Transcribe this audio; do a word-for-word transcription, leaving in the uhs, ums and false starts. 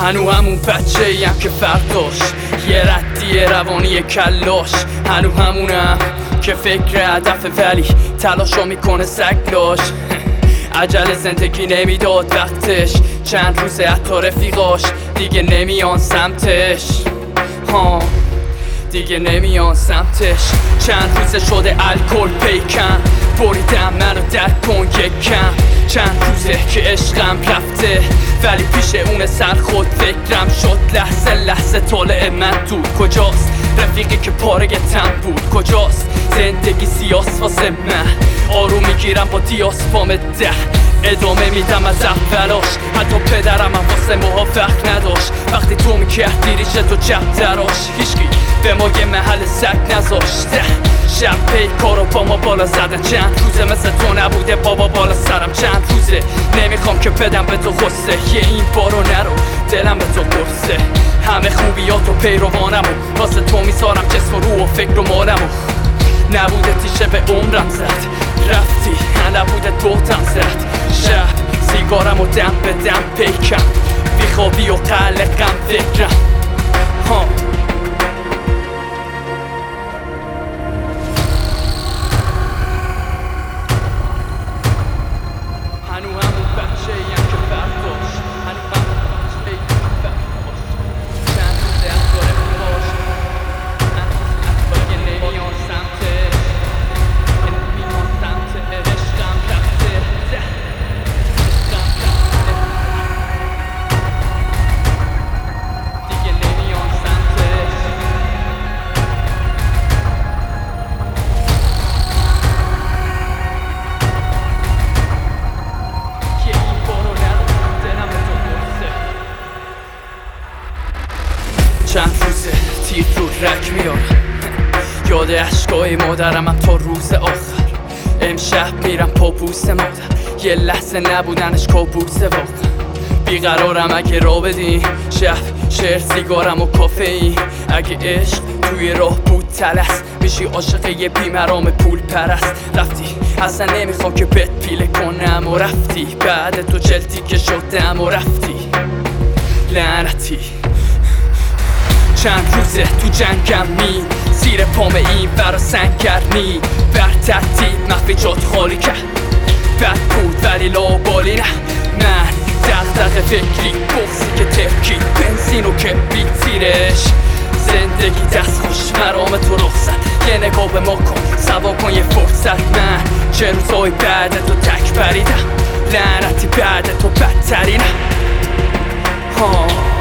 هنو همون بچه ایم که فرداش یه ردیه روانی کلاش، هنو همونم که فکر هدف ولی تلاشو میکنه سگلاش. عجل زندگی نمیداد وقتش، چند روزه حتی رفیقاش دیگه نمیان سمتش، ها دیگه نمیان سمتش. چند روزه شده الکل پیکم، بریدم منو درک کن یکم. چند روزه که عشقم رفته ولی پیش اون سر خود فکرم شد. لحظه لحظه طالع من دور کجاست، رفیقی که پاره تن بود کجاست. زندگی سیاس واسه من، آروم میگیرم با دیاس پام ده، ادامه میدم از اولاش. حتی پدرم هم واسه موافق نداشت، وقتی تو میکردی ریشه تو جب دراش. هیچکی به ما یه محل سگ نذاشته، شب پی کارو با ما بالا زدن. چند روزه مثل تو نبوده بابا بالا سرم، چند روزه نمیخوام که بدم به تو غصه. یه این بارو نرو دلم به تو قرصه، همه خوبیات و پیروانمو واسه تو میذارم، جسم و روح و فکر و مالمو. نبوده تیشه به عمرم زد، رفتی نبوده دوتم زد. شب سیگارم و دم به دم پیکم، بیخوابی و قلقم فکرم، ها هنو همون بچه ایم که فرداش، هنو همون بچه ایم که فرداش. چند روزه حتی رفیقاش دیگه نمیان سمتش، نمیان سمت عشقم رفته، عشقم رفته دیگه نمیان سمتش. که این بارو نرو دلم به تو قرصه. چند روزه تیر رو رک میارم، یاد عشقای مادرم هم تا روز آخر. امشب میرم پاپوس مادر، یه لحظه نبودنش کابوسه واقعا. بیقرارم اگه را بدین، شب شعر سیگارم و کافئین. اگه عشق توی راه بود تلس، میشی عاشق یه بیمرام پول پرست. رفتی اصلا نمیخوام که بهت پیله کنم و رفتی، بعد تو جلدی که شدم و رفتی لعنتی. چند روزه تو جنگم می، زیر پام این برا سنگرمی. بر تحتید مخفی جات خالی کرد، بد بود ولی لابالی نه. من دغدغه فکری بغضی که ترکی، بنزین و کبریت زیرش. زندگی دست خوش مرام تو رخصت، یه نگاه به ما کن سوا کن یه فرصت. من چه روزای بعد تو تک بریدم، لعنتی بعد تو بدترینم، ها